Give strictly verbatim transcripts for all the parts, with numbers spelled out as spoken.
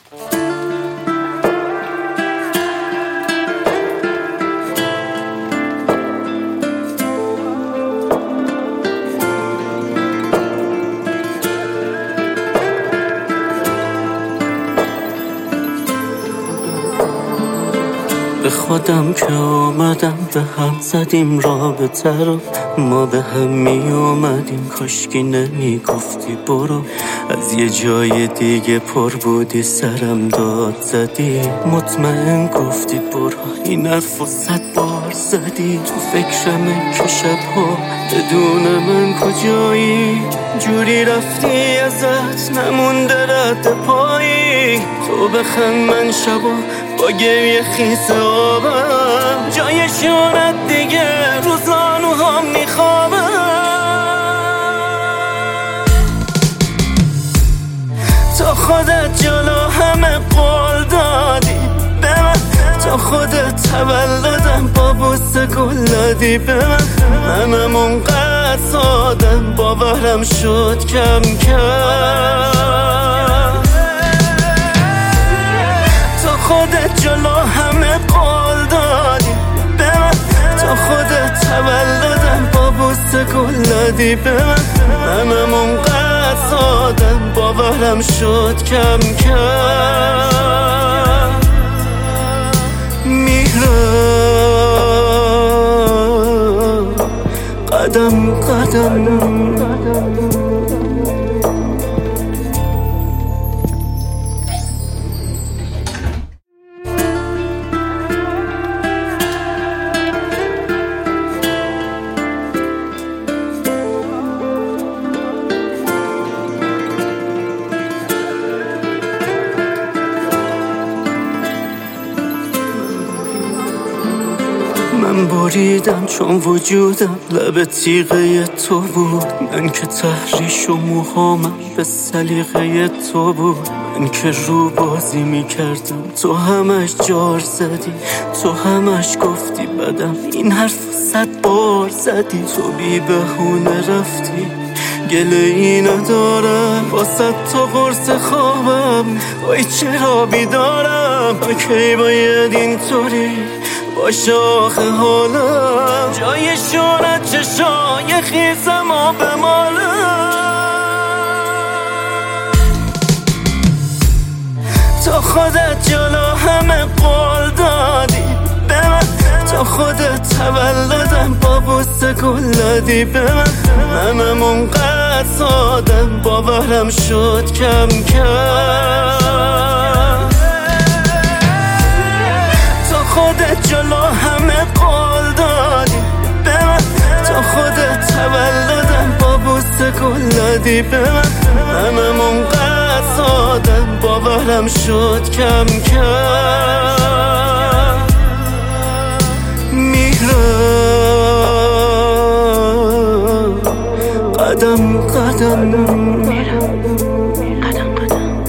به خودم که آمدم به هم زدیم رابطه رو، ما به هم می اومدیم کاشکی نمی گفتی برو. از یه جای دیگه پر بودی سرم داد زدی، مطمئن گفتی برو. این حرف و صد بار زدی، تو فکرمه که شبها بدون من کجایی. جوری رفتی ازت نمونده رد پایی، تو بخند من شبا با گریه خیس آبم، جای شونت دیگه رو زانوهام میخوابم. تو خودت جلو همه قول دادی به من، تو خودت تولدم با بوسه گل دادی به من. منم اونقدر سادم باورم شد کم کم. تو خودت جلو همه قول دادی به من، تو خودت تولدم با بوسه گل دادی به من. منم اونقدر سادم باورم شد کم کم. میرم قدم قدم من بریدم چون وجودم لب تیغه تو بود. من که تحریش و موهامم به سلیقه تو بود. من که رو بازی میکردم تو همش جار زدی، تو همش گفتی بدم، این حرف صد بار زدی. تو بی بهونه رفتی گله ای ندارم، واسه تو قرص خوابم وای چرا بیدارم. کی باید اینطوری باشه آخه حالم، جای شونت چشای خیسم و بمالم. تو خودت جلو همه قول دادی به من، تو خودت تولدم با بوسه گل دادی به من. منم اونقدر سادم باورم شد کم کم. تو خودت جلو همه قول دادی به من، تو خودت تولدم با بوسه گل دادی به من. منم اونقدر سادم باورم شد کم کم. میرم قدم قدم میرم قدم قدم.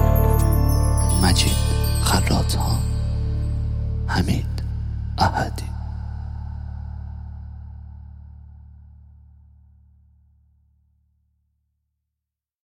مجید خراطان، حمید احدی.